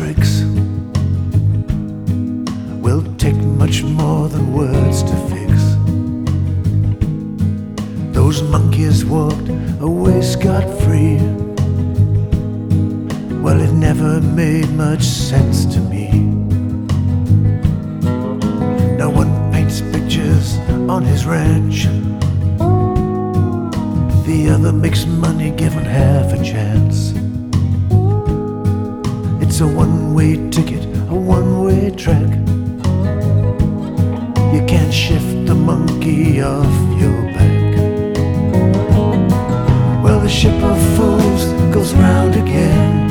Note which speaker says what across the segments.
Speaker 1: tricks will take much more than words to fix. Those monkeys walked away scot-free. Well, it never made much sense to me. No one paints pictures on his ranch. The other makes money given half a chance. It's a one-way ticket, a one-way track. You can't shift the monkey off your back. Well, the ship of fools goes round again.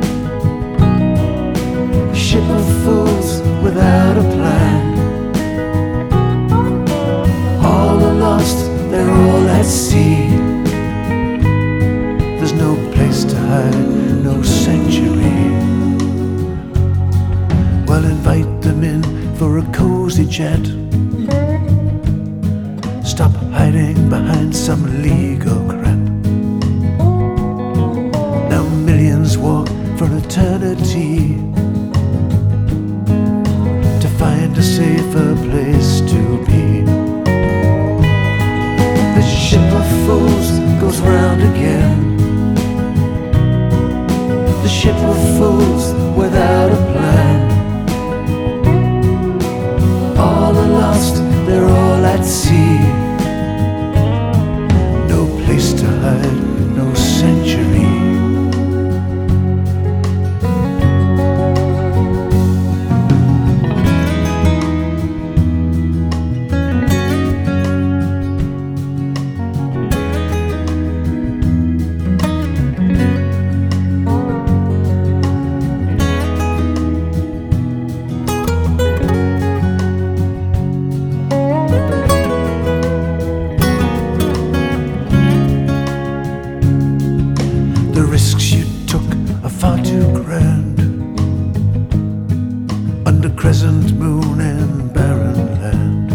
Speaker 1: Ship of fools without a plan. All are lost, they're all at sea. There's no place to hide, no sanctuary. Well, invite them in for a cozy chat. Stop hiding behind some legal crap. Now millions walk for eternity to find a safer place to be. The ship of fools goes round again. The ship of fools without a plan. All are lost, they're all at sea. No place to hide, no sanctuary. The risks you took are far too grand. Under crescent moon and barren land,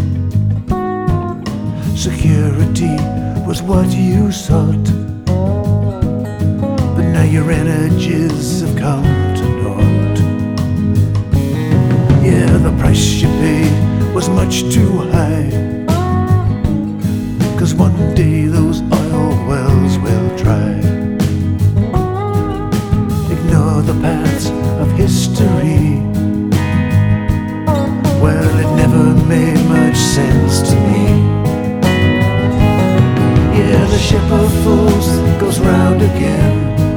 Speaker 1: security was what you sought, but now your energies have come to naught. Yeah, the price you paid was much too high, 'cause one day those oil wells will dry. Ignore the paths of history. Well, it never made much sense to me. Yeah, the ship of fools goes round again.